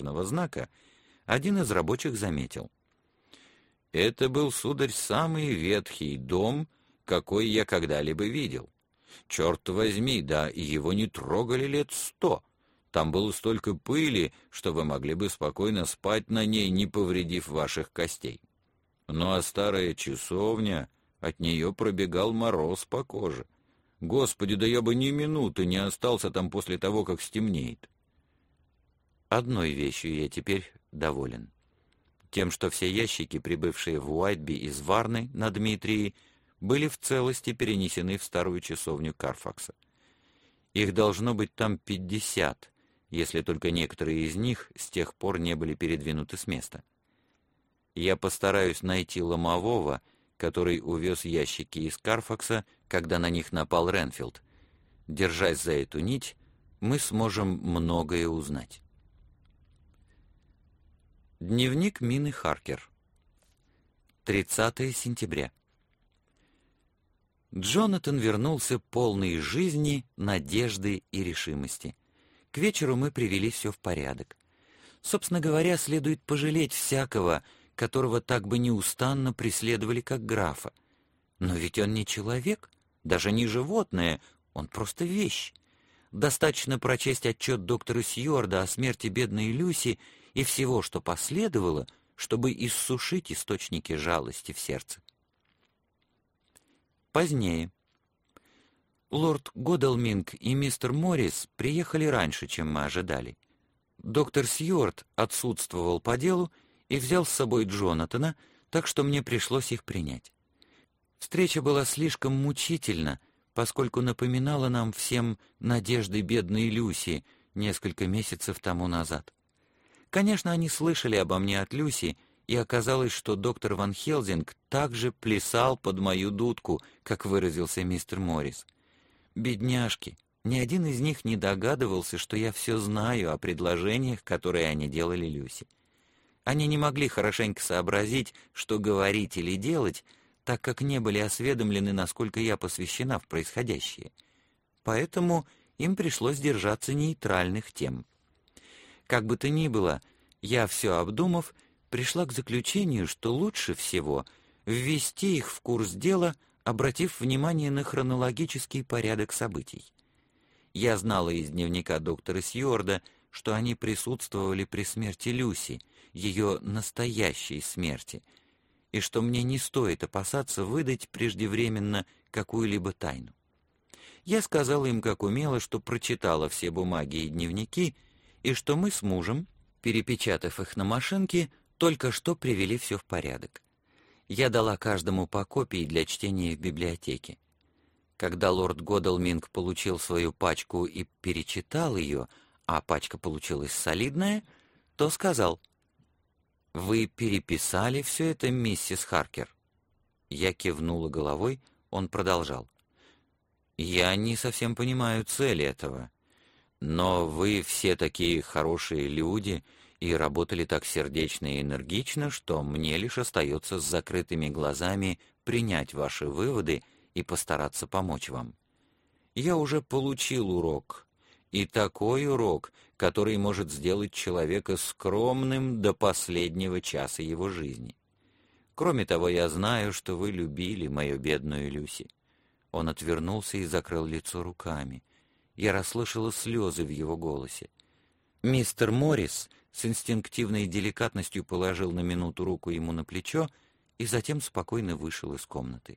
знака, один из рабочих заметил: «Это был, сударь, самый ветхий дом, какой я когда-либо видел. Черт возьми, да и его не трогали лет 100. Там было столько пыли, что вы могли бы спокойно спать на ней, не повредив ваших костей. Ну а старая часовня, от нее пробегал мороз по коже. Господи, да я бы ни минуты не остался там после того, как стемнеет». Одной вещью я теперь доволен. Тем, что все ящики, прибывшие в Уайтби из Варны на Дмитрии, были в целости перенесены в старую часовню Карфакса. Их должно быть там 50, если только некоторые из них с тех пор не были передвинуты с места. Я постараюсь найти ломового, который увез ящики из Карфакса, когда на них напал Ренфилд. Держась за эту нить, мы сможем многое узнать. Дневник Мины Харкер. 30 сентября. Джонатан вернулся полный жизни, надежды и решимости. К вечеру мы привели все в порядок. Собственно говоря, следует пожалеть всякого, которого так бы неустанно преследовали, как графа. Но ведь он не человек, даже не животное, он просто вещь. Достаточно прочесть отчет доктора Сьюарда о смерти бедной Люси и всего, что последовало, чтобы иссушить источники жалости в сердце. Позднее. Лорд Годалминг и мистер Моррис приехали раньше, чем мы ожидали. Доктор Сьюард отсутствовал по делу и взял с собой Джонатана, так что мне пришлось их принять. Встреча была слишком мучительна, поскольку напоминала нам всем надежды бедной Люси несколько месяцев тому назад. Конечно, они слышали обо мне от Люси, и оказалось, что доктор Ван Хелзинг также плясал под мою дудку, как выразился мистер Моррис. Бедняжки, ни один из них не догадывался, что я все знаю о предложениях, которые они делали Люси. Они не могли хорошенько сообразить, что говорить или делать, так как не были осведомлены, насколько я посвящена в происходящее. Поэтому им пришлось держаться нейтральных тем. Как бы то ни было, я, все обдумав, пришла к заключению, что лучше всего ввести их в курс дела, обратив внимание на хронологический порядок событий. Я знала из дневника доктора Сьюарда, что они присутствовали при смерти Люси, ее настоящей смерти, и что мне не стоит опасаться выдать преждевременно какую-либо тайну. Я сказала им, как умела, что прочитала все бумаги и дневники, и что мы с мужем, перепечатав их на машинке, только что привели все в порядок. Я дала каждому по копии для чтения в библиотеке. Когда лорд Годалминг получил свою пачку и перечитал ее, а пачка получилась солидная, то сказал: «Вы переписали все это, миссис Харкер?» Я кивнула головой, он продолжал: «Я не совсем понимаю цели этого. Но вы все такие хорошие люди и работали так сердечно и энергично, что мне лишь остается с закрытыми глазами принять ваши выводы и постараться помочь вам. Я уже получил урок, и такой урок, который может сделать человека скромным до последнего часа его жизни. Кроме того, я знаю, что вы любили мою бедную Люси». Он отвернулся и закрыл лицо руками. Я расслышала слезы в его голосе. Мистер Моррис с инстинктивной деликатностью положил на минуту руку ему на плечо и затем спокойно вышел из комнаты.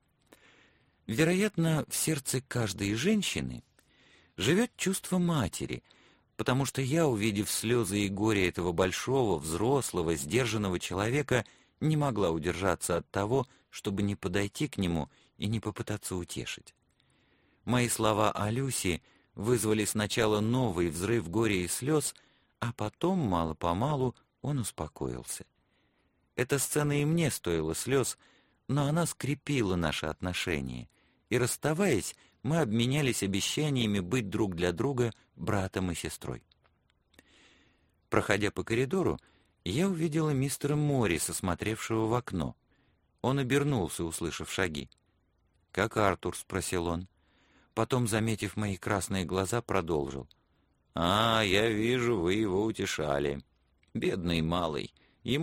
Вероятно, в сердце каждой женщины живет чувство матери, потому что я, увидев слезы и горе этого большого, взрослого, сдержанного человека, не могла удержаться от того, чтобы не подойти к нему и не попытаться утешить. Мои слова о Люси вызвали сначала новый взрыв горя и слез, а потом, мало-помалу, он успокоился. Эта сцена и мне стоила слез, но она скрепила наши отношения, и, расставаясь, мы обменялись обещаниями быть друг для друга братом и сестрой. Проходя по коридору, я увидела мистера Морриса, смотревшего в окно. Он обернулся, услышав шаги. «Как Артур?» — спросил он. Потом, заметив мои красные глаза, продолжил: «А, я вижу, вы его утешали. Бедный малый.